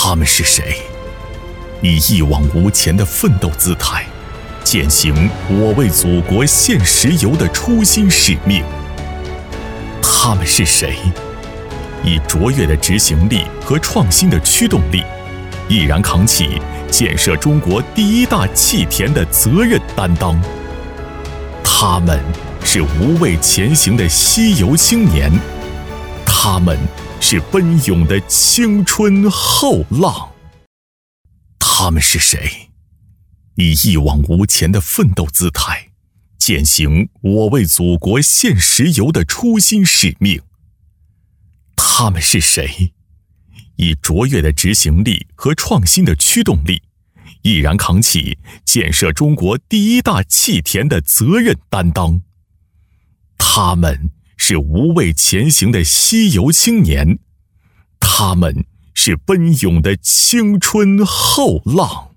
他们是谁？以一往无前的奋斗姿态，践行我为祖国献石油的初心使命。他们是谁？以卓越的执行力和创新的驱动力，毅然扛起建设中国第一大气田的责任担当。他们是无畏前行的西油青年，他们是奔涌的青春后浪。他们是谁？以一往无前的奋斗姿态，践行我为祖国献石油的初心使命。他们是谁？以卓越的执行力和创新的驱动力，毅然扛起建设中国第一大气田的责任担当。他们是无畏前行的西油青年，他们是奔涌的青春后浪。